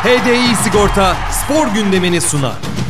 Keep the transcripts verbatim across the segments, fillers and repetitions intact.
H D I Sigorta spor gündemini sunar.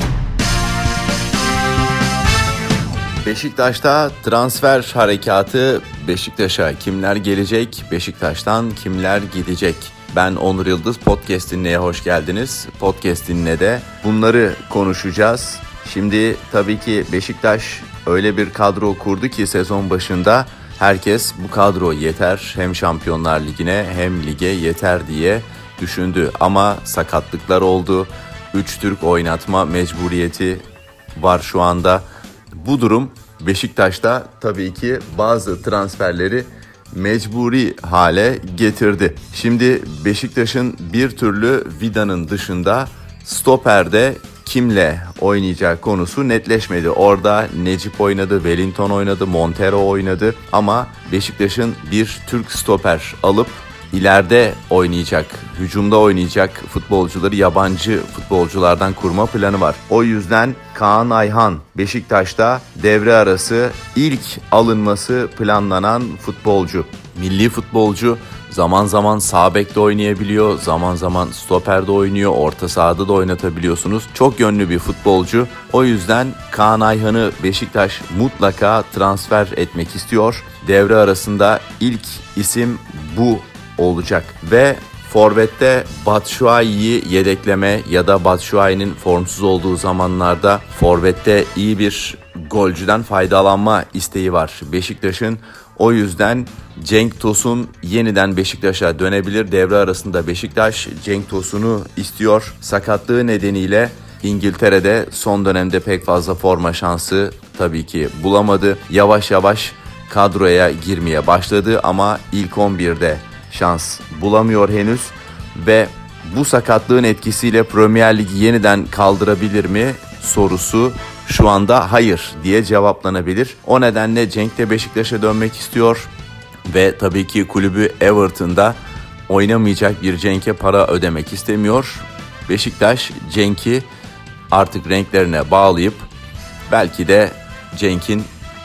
Beşiktaş'ta transfer harekatı. Beşiktaş'a kimler gelecek, Beşiktaş'tan kimler gidecek? Ben Onur Yıldız, Podcast Dinle'ye hoş geldiniz. Podcast Dinle'de bunları konuşacağız. Şimdi tabii ki Beşiktaş öyle bir kadro kurdu ki sezon başında herkes bu kadro yeter, hem Şampiyonlar Ligi'ne hem lige yeter diye düşündü. Ama sakatlıklar oldu. Üç Türk oynatma mecburiyeti var şu anda. Bu durum Beşiktaş'ta tabii ki bazı transferleri mecburi hale getirdi. Şimdi Beşiktaş'ın bir türlü Vida'nın dışında stoperde kimle oynayacağı konusu netleşmedi. Orada Necip oynadı, Wellington oynadı, Montero oynadı ama Beşiktaş'ın bir Türk stoper alıp ileride oynayacak, hücumda oynayacak futbolcuları yabancı futbolculardan kurma planı var. O yüzden Kaan Ayhan Beşiktaş'ta devre arası ilk alınması planlanan futbolcu. Milli futbolcu, zaman zaman sağ bekte oynayabiliyor, zaman zaman stoperde oynuyor, orta sahada da oynatabiliyorsunuz. Çok yönlü bir futbolcu. O yüzden Kaan Ayhan'ı Beşiktaş mutlaka transfer etmek istiyor. Devre arasında ilk isim bu olacak ve forvette Batshuayi'yi yedekleme ya da Batshuayi'nin formsuz olduğu zamanlarda forvette iyi bir golcüden faydalanma isteği var Beşiktaş'ın. O yüzden Cenk Tosun yeniden Beşiktaş'a dönebilir. Devre arasında Beşiktaş Cenk Tosun'u istiyor. Sakatlığı nedeniyle İngiltere'de son dönemde pek fazla forma şansı tabii ki bulamadı. Yavaş yavaş kadroya girmeye başladı ama ilk on birde şans bulamıyor henüz ve bu sakatlığın etkisiyle Premier Ligi yeniden kaldırabilir mi sorusu şu anda hayır diye cevaplanabilir. O nedenle Cenk de Beşiktaş'a dönmek istiyor ve tabii ki kulübü Everton'da oynamayacak bir Cenk'e para ödemek istemiyor. Beşiktaş Cenk'i artık renklerine bağlayıp belki de Cenk'in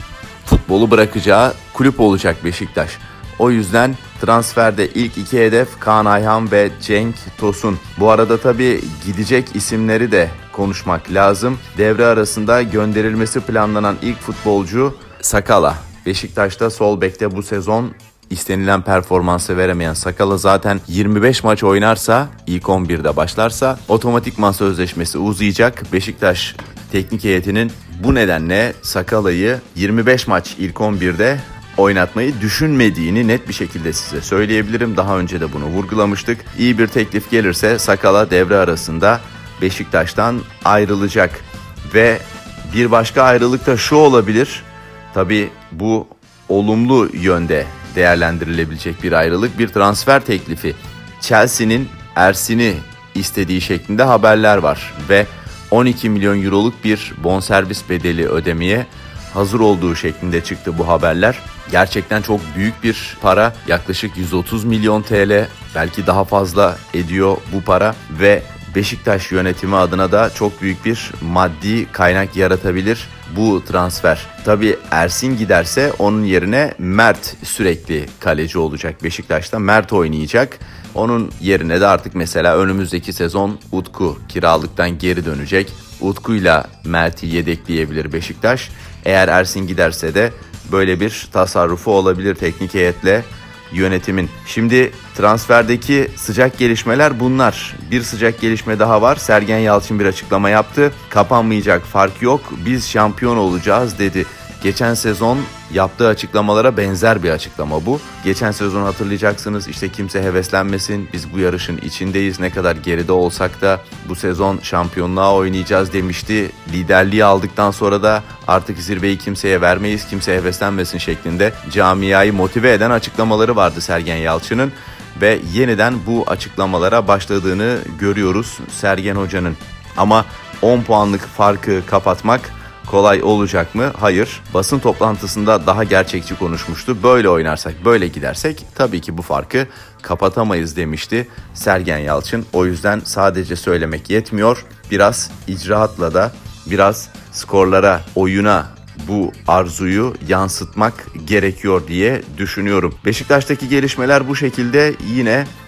futbolu bırakacağı kulüp olacak Beşiktaş. O yüzden transferde ilk iki hedef Kaan Ayhan ve Cenk Tosun. Bu arada tabii gidecek isimleri de konuşmak lazım. Devre arasında gönderilmesi planlanan ilk futbolcu Sakala. Beşiktaş'ta sol bekte bu sezon istenilen performansı veremeyen Sakala zaten yirmi beş maç oynarsa, ilk on birde başlarsa otomatikman sözleşmesi uzayacak. Beşiktaş teknik heyetinin bu nedenle Sakala'yı yirmi beş maç ilk on birde oynatmayı düşünmediğini net bir şekilde size söyleyebilirim. Daha önce de bunu vurgulamıştık. İyi bir teklif gelirse Sakala devre arasında Beşiktaş'tan ayrılacak. Ve bir başka ayrılık da şu olabilir. Tabii bu olumlu yönde değerlendirilebilecek bir ayrılık. Bir transfer teklifi. Chelsea'nin Ersin'i istediği şeklinde haberler var. Ve on iki milyon euroluk bir bonservis bedeli ödemeye hazır olduğu şeklinde çıktı bu haberler. Gerçekten çok büyük bir para. Yaklaşık yüz otuz milyon T L, belki daha fazla ediyor bu para ve Beşiktaş yönetimi adına da çok büyük bir maddi kaynak yaratabilir bu transfer. Tabii Ersin giderse onun yerine Mert sürekli kaleci olacak Beşiktaş'ta. Mert oynayacak. Onun yerine de artık mesela önümüzdeki sezon Utku kiralıktan geri dönecek. Utku'yla Mert'i yedekleyebilir Beşiktaş. Eğer Ersin giderse de böyle bir tasarrufu olabilir teknik heyetle yönetimin. Şimdi transferdeki sıcak gelişmeler bunlar. Bir sıcak gelişme daha var. Sergen Yalçın bir açıklama yaptı. Kapanmayacak fark yok. Biz şampiyon olacağız dedi. Geçen sezon yaptığı açıklamalara benzer bir açıklama bu. Geçen sezon hatırlayacaksınız, işte kimse heveslenmesin, biz bu yarışın içindeyiz, ne kadar geride olsak da bu sezon şampiyonluğa oynayacağız demişti. Liderliği aldıktan sonra da artık zirveyi kimseye vermeyiz, kimse heveslenmesin şeklinde camiayı motive eden açıklamaları vardı Sergen Yalçın'ın. Ve yeniden bu açıklamalara başladığını görüyoruz Sergen Hoca'nın. Ama on puanlık farkı kapatmak kolay olacak mı? Hayır. Basın toplantısında daha gerçekçi konuşmuştu. Böyle oynarsak, böyle gidersek tabii ki bu farkı kapatamayız demişti Sergen Yalçın. O yüzden sadece söylemek yetmiyor. Biraz icraatla da, biraz skorlara, oyuna bu arzuyu yansıtmak gerekiyor diye düşünüyorum. Beşiktaş'taki gelişmeler bu şekilde. Yine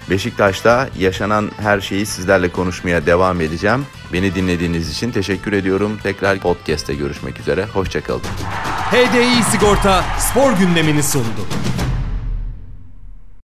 Beşiktaş'ta yaşanan her şeyi sizlerle konuşmaya devam edeceğim. Beni dinlediğiniz için teşekkür ediyorum. Tekrar podcast'te görüşmek üzere. Hoşça kalın. H D I Sigorta spor gündemini sundu.